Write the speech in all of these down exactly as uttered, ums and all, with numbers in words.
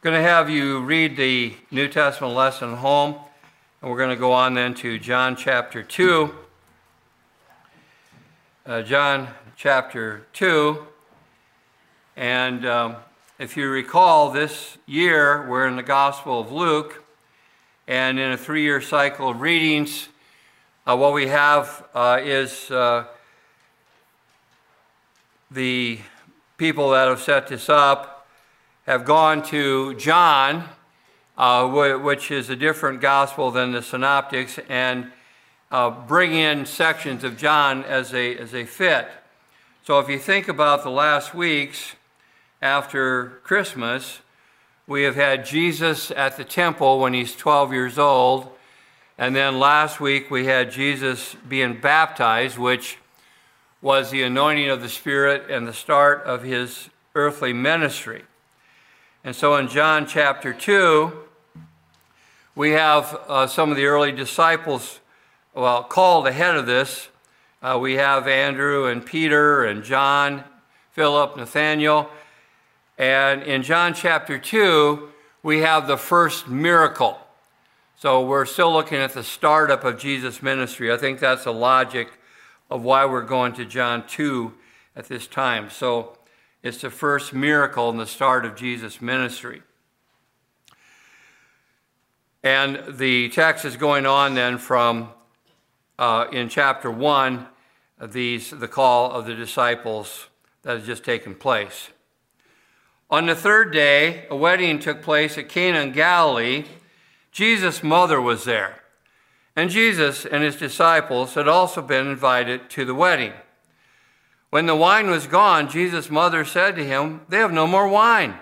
going to have you read the New Testament lesson home, and we're going to go on then to John chapter two. Uh, John chapter two, and um, if you recall, this year we're in the Gospel of Luke, and in a three-year cycle of readings, uh, what we have uh, is uh, the people that have set this up have gone to John, uh, which is a different gospel than the synoptics, and uh, bring in sections of John as a, as a fit. So if you think about the last weeks after Christmas, we have had Jesus at the temple when he's twelve years old, and then last week we had Jesus being baptized, which was the anointing of the Spirit and the start of his earthly ministry. And so in John chapter two, we have uh, some of the early disciples, well, called ahead of this. Uh, we have Andrew and Peter and John, Philip, Nathaniel. And in John chapter two, we have the first miracle. So we're still looking at the startup of Jesus' ministry. I think that's the logic of why we're going to John two at this time. So it's the first miracle in the start of Jesus' ministry. And the text is going on then from, uh, in chapter one, these, the call of the disciples that has just taken place. On the third day, a wedding took place at Cana in Galilee. Jesus' mother was there. And Jesus and his disciples had also been invited to the wedding. When the wine was gone, Jesus' mother said to him, "They have no more wine."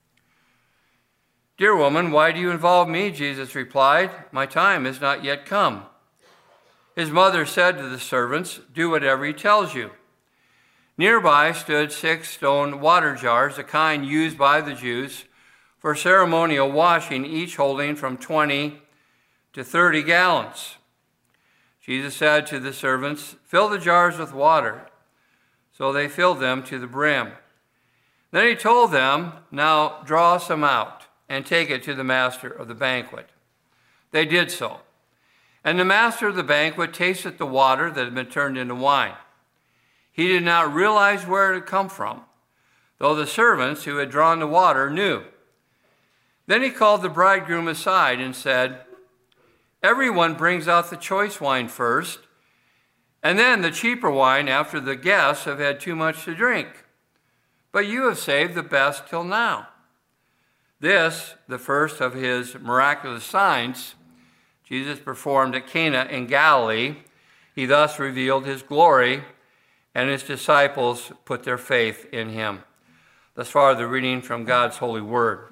"Dear woman, why do you involve me?" Jesus replied. "My time has not yet come." His mother said to the servants, "Do whatever he tells you." Nearby stood six stone water jars, the kind used by the Jews for ceremonial washing, each holding from twenty to thirty gallons. Jesus said to the servants, "Fill the jars with water." So they filled them to the brim. Then he told them, "Now draw some out and take it to the master of the banquet." They did so. And the master of the banquet tasted the water that had been turned into wine. He did not realize where it had come from, though the servants who had drawn the water knew. Then he called the bridegroom aside and said, "Everyone brings out the choice wine first, and then the cheaper wine after the guests have had too much to drink. But you have saved the best till now." This, the first of his miraculous signs, Jesus performed at Cana in Galilee. He thus revealed his glory, and his disciples put their faith in him. Thus far, the reading from God's holy word.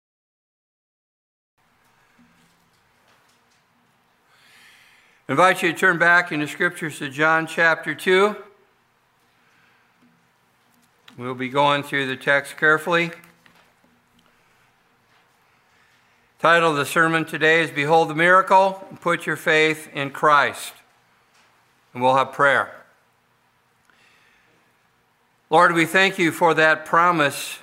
I invite you to turn back in the scriptures to John chapter two. We'll be going through the text carefully. Title of the sermon today is "Behold the Miracle, and Put Your Faith in Christ." And we'll have prayer. Lord, we thank you for that promise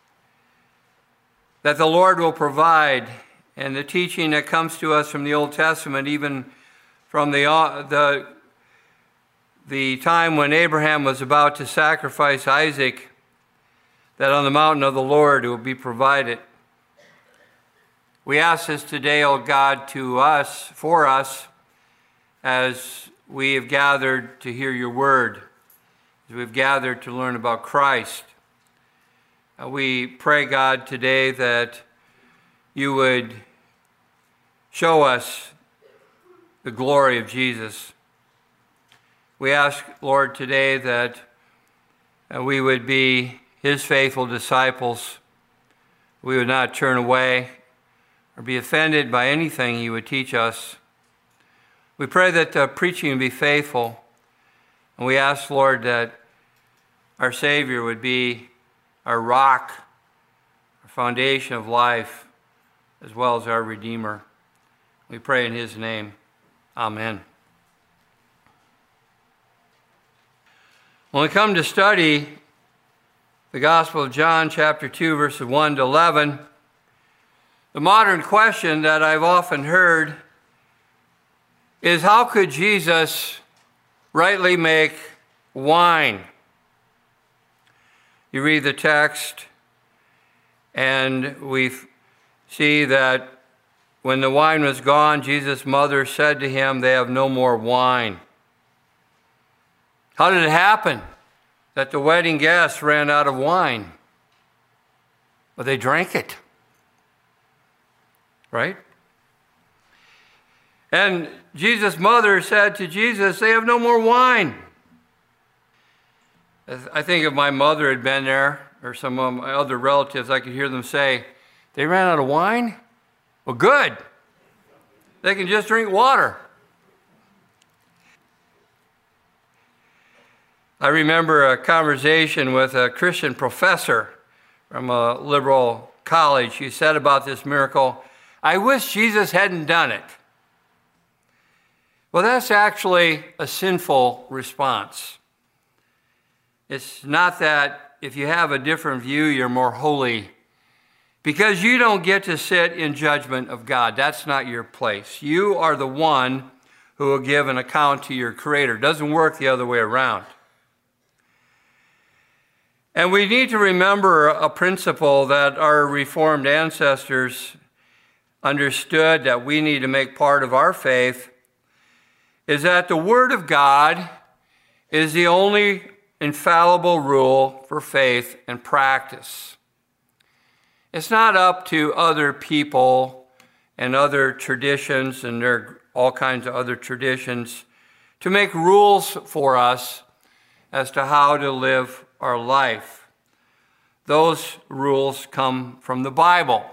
that the Lord will provide, and the teaching that comes to us from the Old Testament, even from the, uh, the, the time when Abraham was about to sacrifice Isaac, that on the mountain of the Lord it will be provided. We ask this today, O God, to us, for us, as we have gathered to hear your word, as we've gathered to learn about Christ. Uh, we pray, God, today that you would show us the glory of Jesus. We ask, Lord, today that uh, we would be his faithful disciples. We would not turn away or be offended by anything he would teach us. We pray that the preaching would be faithful. And we ask, Lord, that our Savior would be our rock, our foundation of life, as well as our Redeemer. We pray in his name. Amen. When we come to study the Gospel of John, chapter two, verses one to eleven, The modern question that I've often heard is, how could Jesus rightly make wine? You read the text, and we see that when the wine was gone, Jesus' mother said to him, "They have no more wine." How did it happen that the wedding guests ran out of wine? Well, they drank it. Right? And Jesus' mother said to Jesus, "They have no more wine." I think if my mother had been there, or some of my other relatives, I could hear them say, "They ran out of wine? Well, good. They can just drink water." I remember a conversation with a Christian professor from a liberal college. He said about this miracle, "I wish Jesus hadn't done it." Well, that's actually a sinful response. It's not that if you have a different view, you're more holy, because you don't get to sit in judgment of God. That's not your place. You are the one who will give an account to your Creator. It doesn't work the other way around. And we need to remember a principle that our Reformed ancestors understood that we need to make part of our faith, is that the Word of God is the only infallible rule for faith and practice. It's not up to other people and other traditions, and there are all kinds of other traditions, to make rules for us as to how to live our life. Those rules come from the Bible.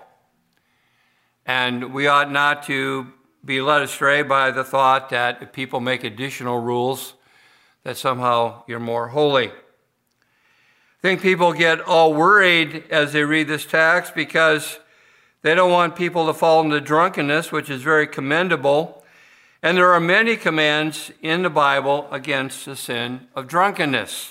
And we ought not to be led astray by the thought that if people make additional rules, that somehow you're more holy. I think people get all worried as they read this text because they don't want people to fall into drunkenness, which is very commendable. And there are many commands in the Bible against the sin of drunkenness.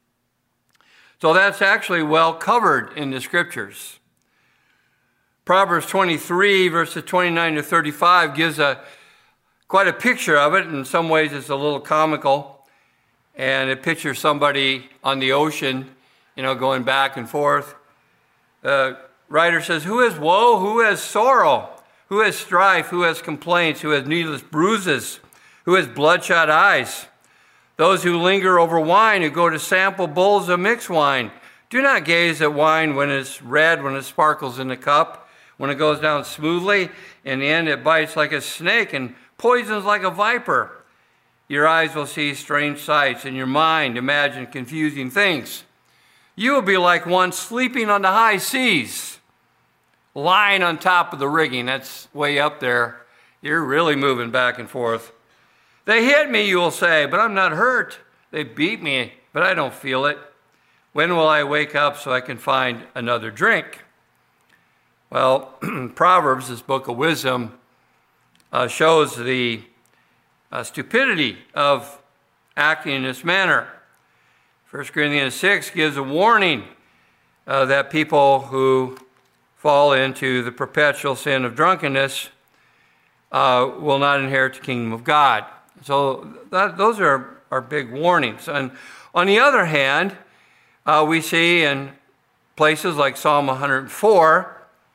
So that's actually well covered in the Scriptures. Proverbs twenty-three, verses twenty-nine to thirty-five gives a quite a picture of it. In some ways it's a little comical. And it pictures somebody on the ocean, you know, going back and forth. The writer says, "Who has woe? Who has sorrow? Who has strife? Who has complaints? Who has needless bruises? Who has bloodshot eyes? Those who linger over wine, who go to sample bowls of mixed wine. Do not gaze at wine when it's red, when it sparkles in the cup, when it goes down smoothly. In the end, it bites like a snake and poisons like a viper. Your eyes will see strange sights, and your mind imagine confusing things. You will be like one sleeping on the high seas, lying on top of the rigging." That's way up there. You're really moving back and forth. "They hit me," you will say, "but I'm not hurt. They beat me, but I don't feel it. When will I wake up so I can find another drink?" Well, Proverbs, this book of wisdom, uh, shows the uh, stupidity of acting in this manner. First Corinthians six gives a warning uh, that people who fall into the perpetual sin of drunkenness uh, will not inherit the kingdom of God. So that, those are, are big warnings. And on the other hand, uh, we see in places like Psalm one hundred four,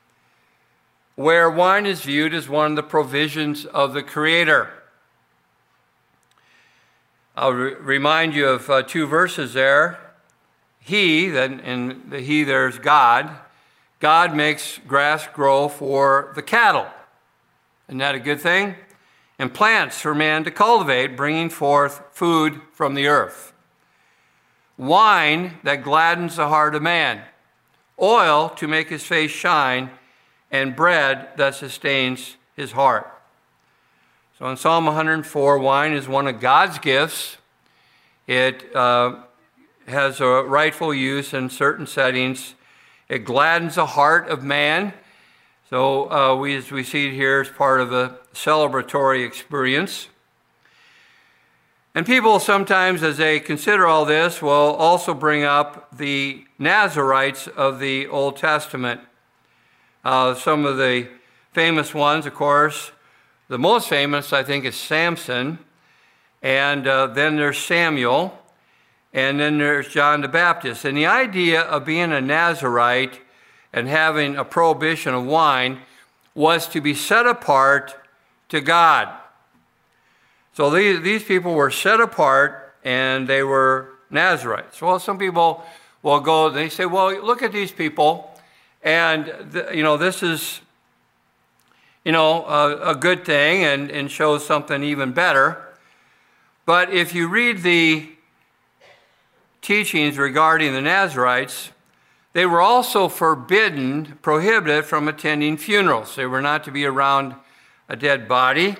where wine is viewed as one of the provisions of the Creator. I'll re- remind you of uh, two verses there. He, then in the he there's God. God makes grass grow for the cattle. Isn't that a good thing? And plants for man to cultivate, bringing forth food from the earth. Wine that gladdens the heart of man. Oil to make his face shine, and bread that sustains his heart. So in Psalm one hundred four, wine is one of God's gifts. It uh, has a rightful use in certain settings. It gladdens the heart of man. So uh, we, as we see it here, is part of a celebratory experience. And people sometimes, as they consider all this, will also bring up the Nazarites of the Old Testament. Uh, some of the famous ones, of course, the most famous, I think, is Samson. And uh, then there's Samuel. And then there's John the Baptist. And the idea of being a Nazirite and having a prohibition of wine was to be set apart to God. So these, these people were set apart and they were Nazirites. Well, some people will go, they say, well, look at these people. And, th- you know, this is, you know, a, a good thing and, and shows something even better. But if you read the teachings regarding the Nazirites, they were also forbidden, prohibited from attending funerals. They were not to be around a dead body.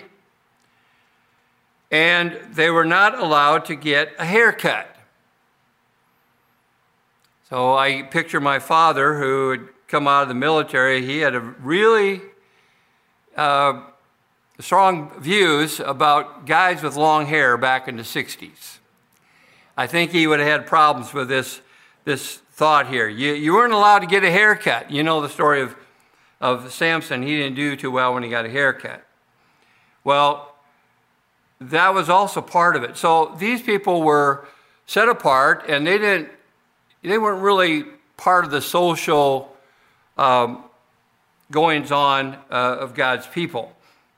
And they were not allowed to get a haircut. So I picture my father, who had come out of the military. He had a really uh, strong views about guys with long hair back in the sixties. I think he would have had problems with this, this thought here. You, you weren't allowed to get a haircut. You know the story of, of Samson. He didn't do too well when he got a haircut. Well, that was also part of it. So these people were set apart, and they didn't, they weren't really part of the social um, goings-on uh, of God's people.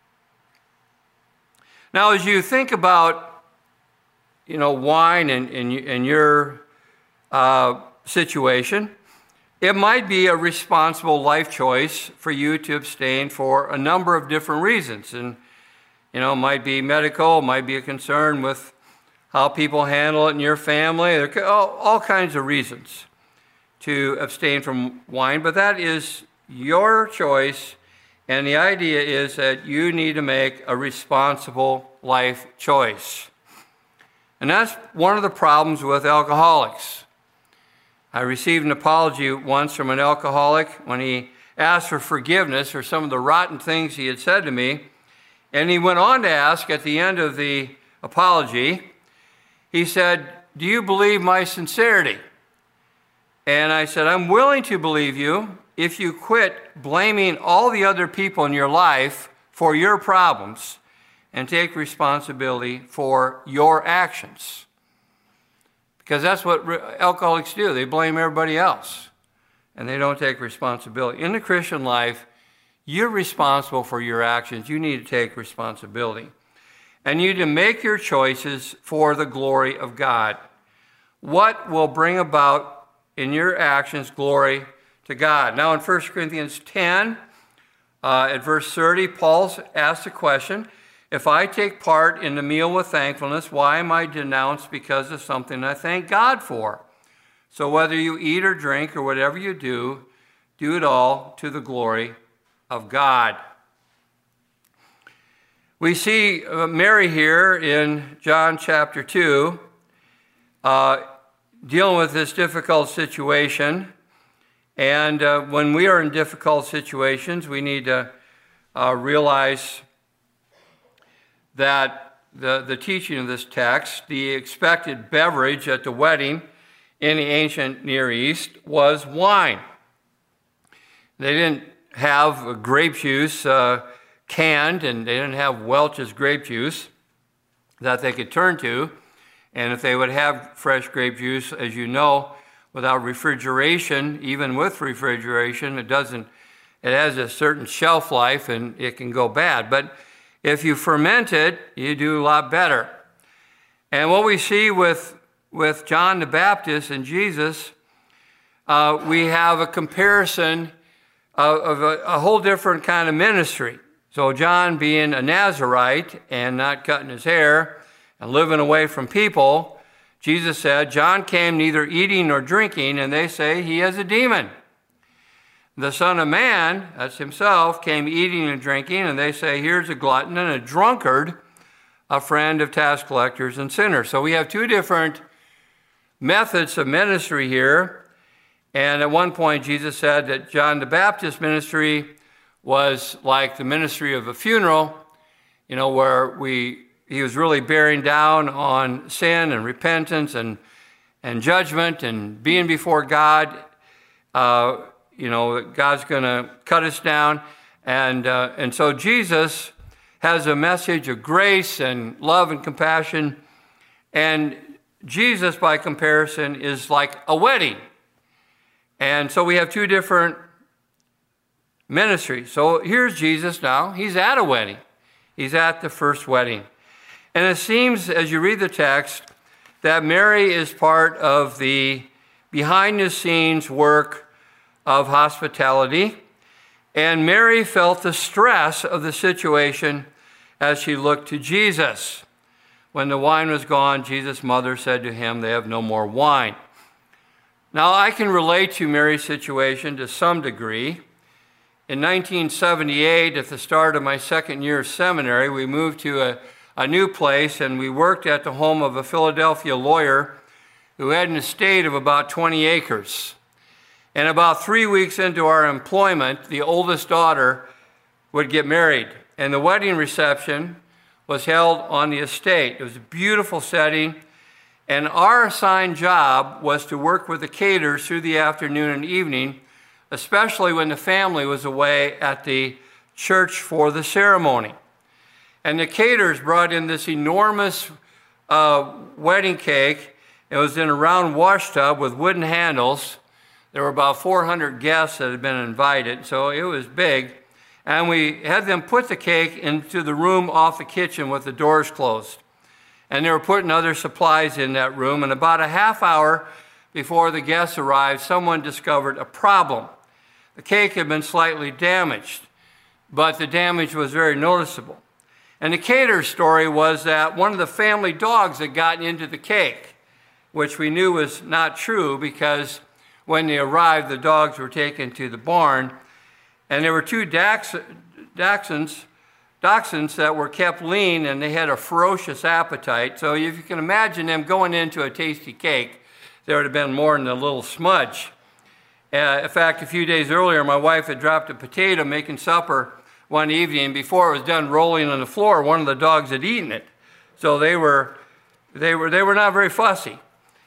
Now, as you think about you know, wine in, in, in your uh, situation, it might be a responsible life choice for you to abstain for a number of different reasons. And, you know, it might be medical, it might be a concern with how people handle it in your family. There are all, all kinds of reasons to abstain from wine, but that is your choice. And the idea is that you need to make a responsible life choice. And that's one of the problems with alcoholics. I received an apology once from an alcoholic when he asked for forgiveness for some of the rotten things he had said to me. And he went on to ask at the end of the apology, he said, "Do you believe my sincerity?" And I said, "I'm willing to believe you if you quit blaming all the other people in your life for your problems and take responsibility for your actions." Because that's what alcoholics do. They blame everybody else, and they don't take responsibility. In the Christian life, you're responsible for your actions. You need to take responsibility. And you need to make your choices for the glory of God. What will bring about in your actions glory to God? Now in First Corinthians ten, uh, at verse thirty, Paul asked a question. If I take part in the meal with thankfulness, why am I denounced because of something I thank God for? So whether you eat or drink or whatever you do, do it all to the glory of God. We see Mary here in John chapter two uh, dealing with this difficult situation. And uh, when we are in difficult situations, we need to uh, realize that the, the teaching of this text, the expected beverage at the wedding in the ancient Near East, was wine. They didn't have grape juice uh, canned, and they didn't have Welch's grape juice that they could turn to. And if they would have fresh grape juice, as you know, without refrigeration, even with refrigeration, it doesn't, it has a certain shelf life and it can go bad. But if you ferment it, you do a lot better. And what we see with, with John the Baptist and Jesus, uh, we have a comparison of, of a, a whole different kind of ministry. So John being a Nazirite and not cutting his hair and living away from people, Jesus said, John came neither eating nor drinking, and they say he has a demon. The Son of Man, that's himself, came eating and drinking, and they say, here's a glutton and a drunkard, a friend of tax collectors and sinners. So we have two different methods of ministry here. And at one point, Jesus said that John the Baptist's ministry was like the ministry of a funeral, you know, where we he was really bearing down on sin and repentance and, and judgment and being before God. Uh, you know, God's going to cut us down. And, uh, and so Jesus has a message of grace and love and compassion. And Jesus, by comparison, is like a wedding. And so we have two different ministries. So here's Jesus now. He's at a wedding. He's at the first wedding. And it seems, as you read the text, that Mary is part of the behind-the-scenes work of hospitality. And Mary felt the stress of the situation as she looked to Jesus. When the wine was gone, Jesus' mother said to him, "They have no more wine." Now, I can relate to Mary's situation to some degree. In nineteen seventy-eight, at the start of my second year of seminary, we moved to a, a new place, and we worked at the home of a Philadelphia lawyer who had an estate of about twenty acres. And about three weeks into our employment, the oldest daughter would get married, and the wedding reception was held on the estate. It was a beautiful setting, and our assigned job was to work with the caterers through the afternoon and evening, especially when the family was away at the church for the ceremony. And the caterers brought in this enormous uh, wedding cake. It was in a round wash tub with wooden handles. There were about four hundred guests that had been invited, so it was big. And we had them put the cake into the room off the kitchen with the doors closed. And they were putting other supplies in that room. And about a half hour before the guests arrived, someone discovered a problem. The cake had been slightly damaged, but the damage was very noticeable. And the caterer's story was that one of the family dogs had gotten into the cake, which we knew was not true because when they arrived, the dogs were taken to the barn. And there were two dax, dachshunds, dachshunds that were kept lean, and they had a ferocious appetite. So if you can imagine them going into a tasty cake, there would have been more than a little smudge. Uh, in fact, a few days earlier, my wife had dropped a potato making supper one evening. Before it was done rolling on the floor, one of the dogs had eaten it. So they were, they were, they were not very fussy.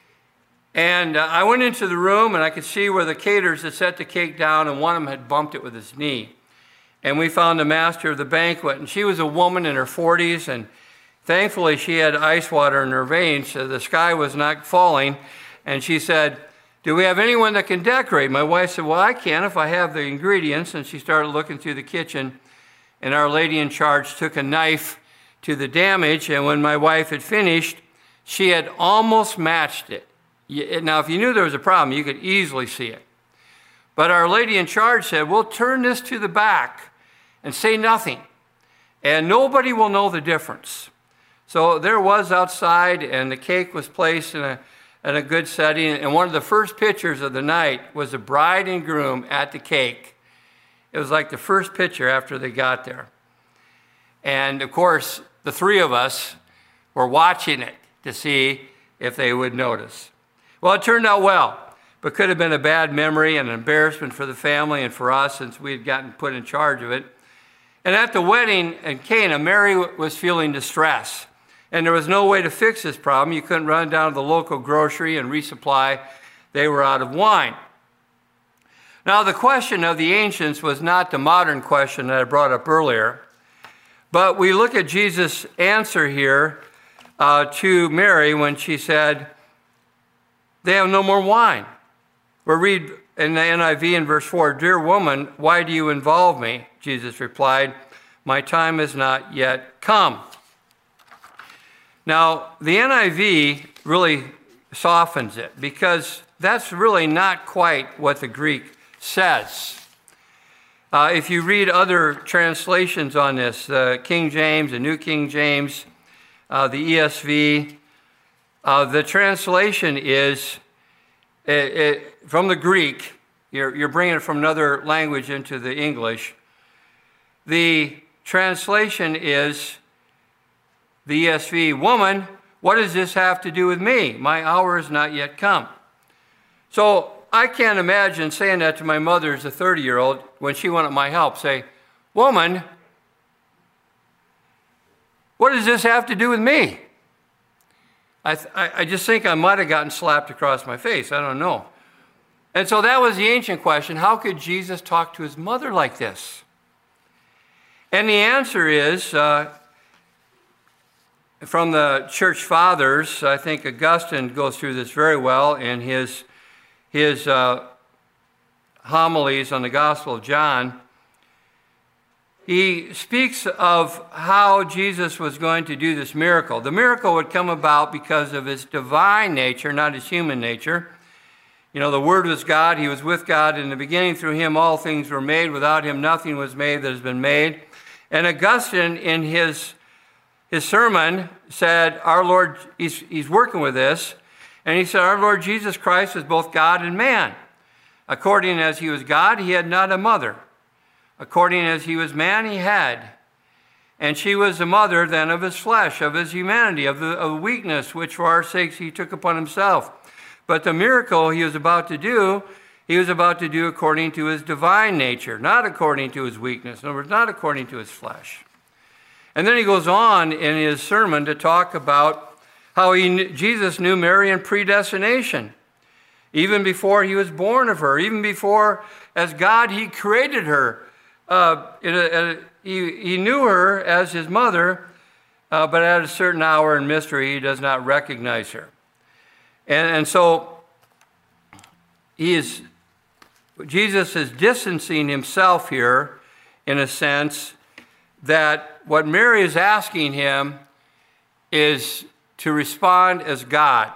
And uh, I went into the room, and I could see where the caterers had set the cake down, and one of them had bumped it with his knee. And we found the master of the banquet, and she was a woman in her forties, and thankfully she had ice water in her veins, so the sky was not falling. And she said, "Do we have anyone that can decorate?" My wife said, "Well, I can if I have the ingredients." And she started looking through the kitchen, and our lady in charge took a knife to the damage, and when my wife had finished, she had almost matched it. Now, if you knew there was a problem, you could easily see it. But our lady in charge said, "We'll turn this to the back and say nothing, and nobody will know the difference." So there it was outside, and the cake was placed in a, in a good setting, and one of the first pictures of the night was the bride and groom at the cake. It was like the first picture after they got there. And, of course, the three of us were watching it to see if they would notice. Well, it turned out well, but could have been a bad memory and an embarrassment for the family and for us since we had gotten put in charge of it. And at the wedding in Cana, Mary was feeling distress, and there was no way to fix this problem. You couldn't run down to the local grocery and resupply. They were out of wine. Now, the question of the ancients was not the modern question that I brought up earlier, but we look at Jesus' answer here uh, to Mary when she said, "They have no more wine." We read in the N I V in verse four, "Dear woman, why do you involve me?" Jesus replied, "My time has not yet come." Now, the N I V really softens it because that's really not quite what the Greek says. Uh, if you read other translations on this, uh, King James, the New King James, uh, the E S V, uh, the translation is it, it, from the Greek. You're, you're bringing it from another language into the English. The translation is the E S V, "Woman, what does this have to do with me? My hour is not yet come." So I can't imagine saying that to my mother as a thirty-year-old when she wanted my help. Say, "Woman, what does this have to do with me?" I, th- I just think I might have gotten slapped across my face. I don't know. And so that was the ancient question. How could Jesus talk to his mother like this? And the answer is, uh, from the church fathers, I think Augustine goes through this very well in his, his uh, homilies on the Gospel of John. He speaks of how Jesus was going to do this miracle. The miracle would come about because of his divine nature, not his human nature. You know, the Word was God. He was with God in the beginning. Through him, all things were made. Without him, nothing was made that has been made. And Augustine, in his, his sermon, said, our Lord, he's, he's working with this, and he said, our Lord Jesus Christ is both God and man. According as he was God, he had not a mother. According as he was man, he had. And she was the mother then of his flesh, of his humanity, of the of weakness, which for our sakes he took upon himself. But the miracle he was about to do, he was about to do according to his divine nature, not according to his weakness. In other words, not according to his flesh. And then he goes on in his sermon to talk about how he, Jesus knew Mary in predestination. Even before he was born of her, even before, as God, he created her. Uh, in a, in a, he, he knew her as his mother, uh, but at a certain hour in mystery, he does not recognize her. And, and so he is, Jesus is distancing himself here in a sense that what Mary is asking him is to respond as God.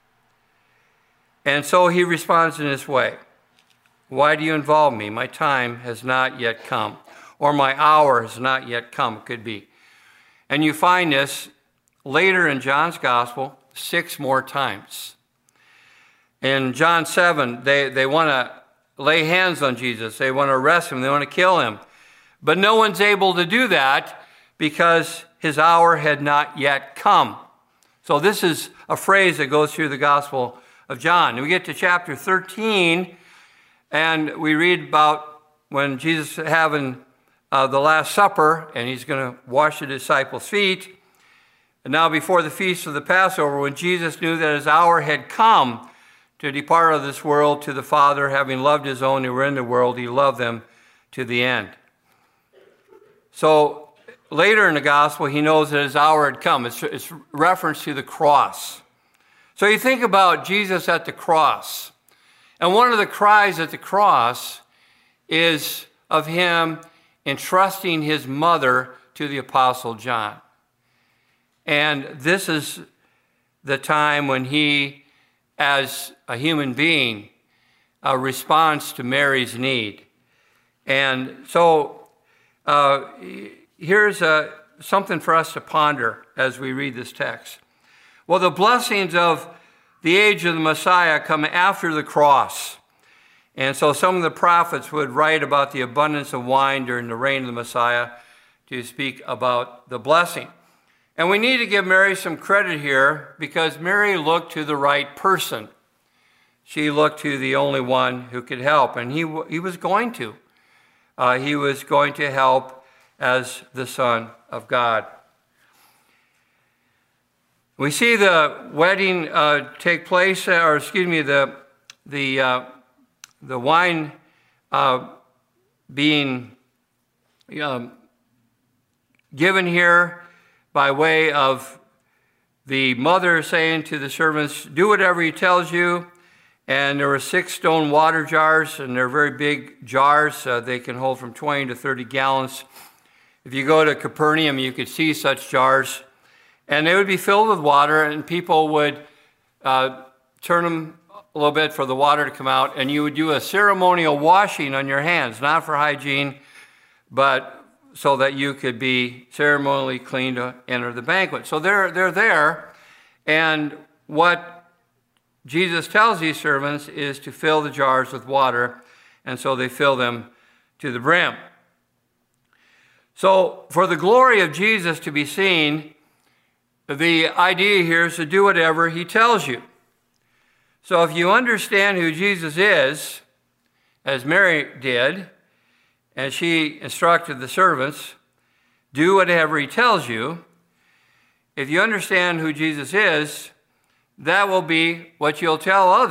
And so he responds in this way. Why do you involve me? My time has not yet come. Or my hour has not yet come, could be. And you find this later in John's gospel, six more times. In John seven, they, they want to lay hands on Jesus. They want to arrest him. They want to kill him. But no one's able to do that because his hour had not yet come. So this is a phrase that goes through the Gospel of John. And we get to chapter thirteen, and we read about when Jesus is having uh, the Last Supper, and he's going to wash the disciples' feet. And now before the feast of the Passover, when Jesus knew that his hour had come to depart of this world to the Father, having loved his own who were in the world, he loved them to the end. So later in the gospel, he knows that his hour had come. It's, it's reference to the cross. So you think about Jesus at the cross. And one of the cries at the cross is of him entrusting his mother to the Apostle John. And this is the time when he, as a human being, uh, responds to Mary's need. And so uh, here's a, something for us to ponder as we read this text. Well, the blessings of the age of the Messiah come after the cross. And so some of the prophets would write about the abundance of wine during the reign of the Messiah to speak about the blessing. And we need to give Mary some credit here because Mary looked to the right person. She looked to the only one who could help, and he, he was going to. Uh, he was going to help as the Son of God. We see the wedding uh, take place, or excuse me, the the uh, the wine uh, being um, given here by way of the mother saying to the servants, "Do whatever he tells you." And there were six stone water jars, and they're very big jars. Uh, they can hold from twenty to thirty gallons. If you go to Capernaum, you could see such jars. And they would be filled with water, and people would uh, turn them a little bit for the water to come out, and you would do a ceremonial washing on your hands, not for hygiene, but so that you could be ceremonially clean to enter the banquet. So they're, they're there, and what Jesus tells these servants is to fill the jars with water, and so they fill them to the brim. So for the glory of Jesus to be seen, the idea here is to do whatever he tells you. So if you understand who Jesus is, as Mary did, and she instructed the servants, do whatever he tells you. If you understand who Jesus is, that will be what you'll tell others.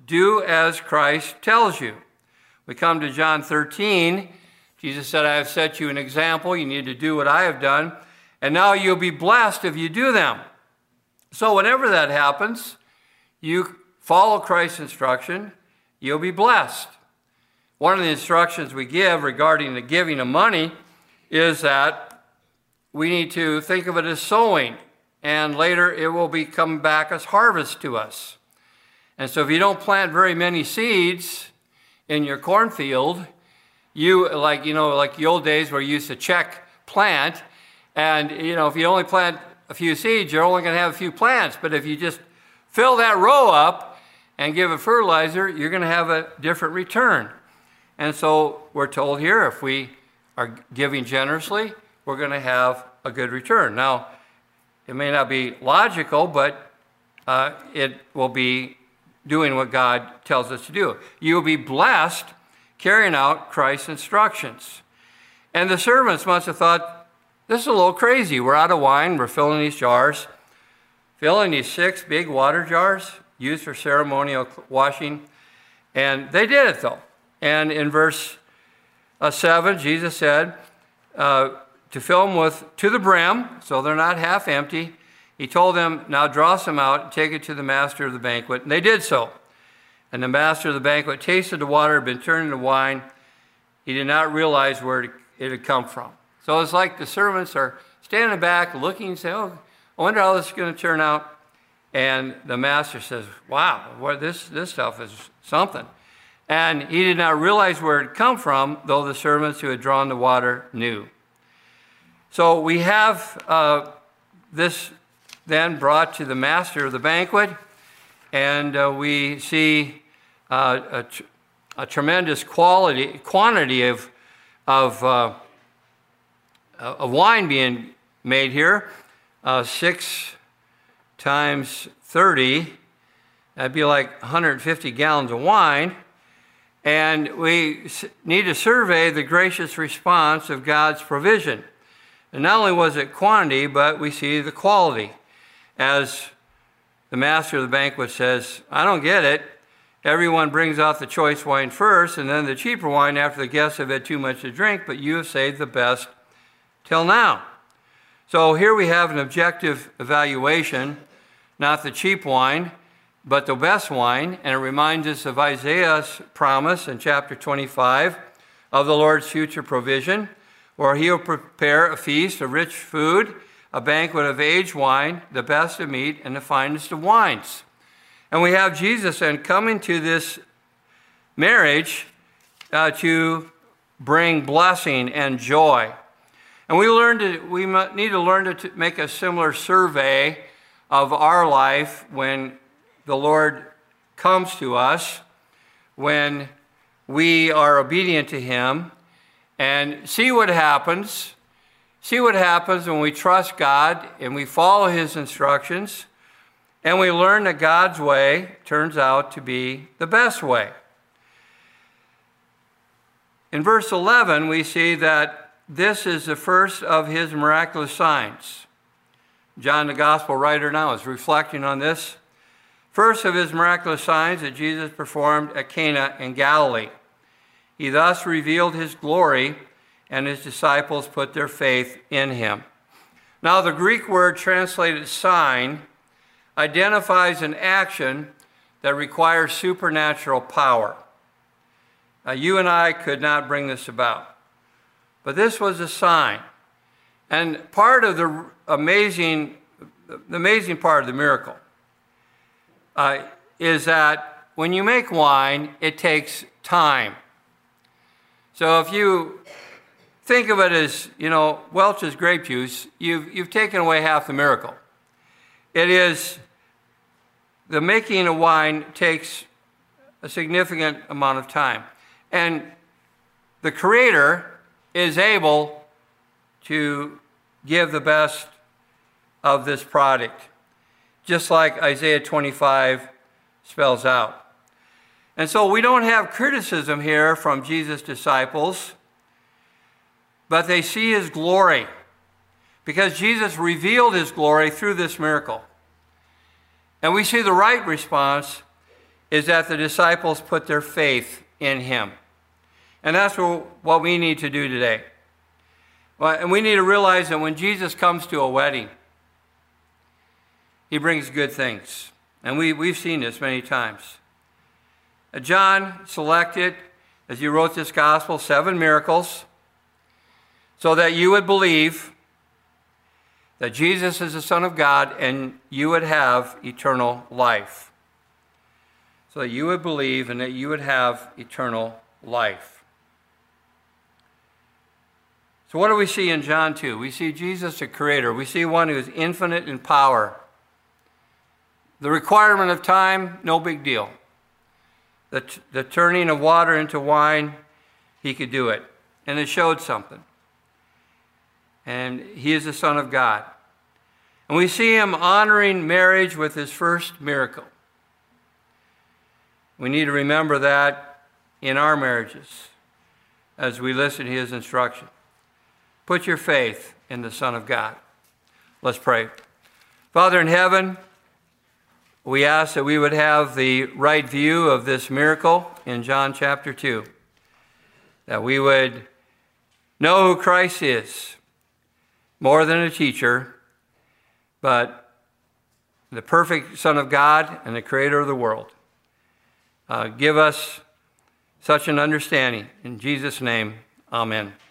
do as Christ tells you. We come to John thirteen. Jesus said, I have set you an example. You need to do what I have done. And now you'll be blessed if you do them. So whenever that happens, you follow Christ's instruction, you'll be blessed. One of the instructions we give regarding the giving of money is that we need to think of it as sowing, and later it will be coming back as harvest to us. And so if you don't plant very many seeds in your cornfield, you, like, you know, like the old days where you used to check plant, and, you know, if you only plant a few seeds, you're only going to have a few plants. But if you just fill that row up and give it fertilizer, you're going to have a different return. And so we're told here, if we are giving generously, we're going to have a good return. Now, it may not be logical, but uh, it will be doing what God tells us to do. You will be blessed carrying out Christ's instructions. And the servants must have thought, this is a little crazy. We're out of wine. We're filling these jars. Filling these six big water jars used for ceremonial washing. And they did it, though. And in verse uh, seven, Jesus said uh, to fill them with to the brim, so they're not half empty. He told them, now draw some out and take it to the master of the banquet. And they did so. And the master of the banquet tasted the water had been turned into wine. He did not realize where it had come from. So it's like the servants are standing back looking and saying, oh, I wonder how this is going to turn out. And the master says, wow, what this, this stuff is something. And he did not realize where it had come from, though the servants who had drawn the water knew. So we have uh, this then brought to the master of the banquet, and uh, we see uh, a, tr- a tremendous quality, quantity of, of, uh, of wine being made here. Uh, six times thirty, that'd be like one hundred fifty gallons of wine. And we need to survey the gracious response of God's provision. And not only was it quantity, but we see the quality. As the master of the banquet says, I don't get it. Everyone brings out the choice wine first, and then the cheaper wine after the guests have had too much to drink, but you have saved the best till now. So here we have an objective evaluation, not the cheap wine, but the best wine, and it reminds us of Isaiah's promise in chapter twenty-five of the Lord's future provision, where he will prepare a feast of rich food, a banquet of aged wine, the best of meat, and the finest of wines. And we have Jesus then coming to this marriage uh, to bring blessing and joy. And we learn to, we need to learn to make a similar survey of our life when the Lord comes to us, when we are obedient to him, and see what happens. See what happens when we trust God and we follow his instructions, and we learn that God's way turns out to be the best way. In verse eleven, we see that this is the first of his miraculous signs. John, the gospel writer, now is reflecting on this. First of his miraculous signs that Jesus performed at Cana in Galilee. He thus revealed his glory, and his disciples put their faith in him. Now, the Greek word translated sign identifies an action that requires supernatural power. Now, you and I could not bring this about, but this was a sign. And part of the amazing, the amazing part of the miracle uh, is that when you make wine, it takes time. So if you think of it as, you know, Welch's grape juice, you've, you've taken away half the miracle. It is, the making of wine takes a significant amount of time. And the Creator is able to give the best of this product, just like Isaiah twenty-five spells out. And so we don't have criticism here from Jesus' disciples, but they see his glory because Jesus revealed his glory through this miracle. And we see the right response is that the disciples put their faith in him. And that's what we need to do today. And we need to realize that when Jesus comes to a wedding, he brings good things. And we, we've seen this many times. John selected, as he wrote this gospel, seven miracles so that you would believe that Jesus is the Son of God and you would have eternal life. So that you would believe and that you would have eternal life. So what do we see in John two? We see Jesus, the Creator. We see one who is infinite in power. The requirement of time, no big deal. The, t- the turning of water into wine, he could do it. And it showed something. And he is the Son of God. And we see him honoring marriage with his first miracle. We need to remember that in our marriages as we listen to his instruction. Put your faith in the Son of God. Let's pray. Father in heaven, we ask that we would have the right view of this miracle in John chapter two. That we would know who Christ is, more than a teacher, but the perfect Son of God and the Creator of the world. Uh, give us such an understanding. In Jesus' name, amen.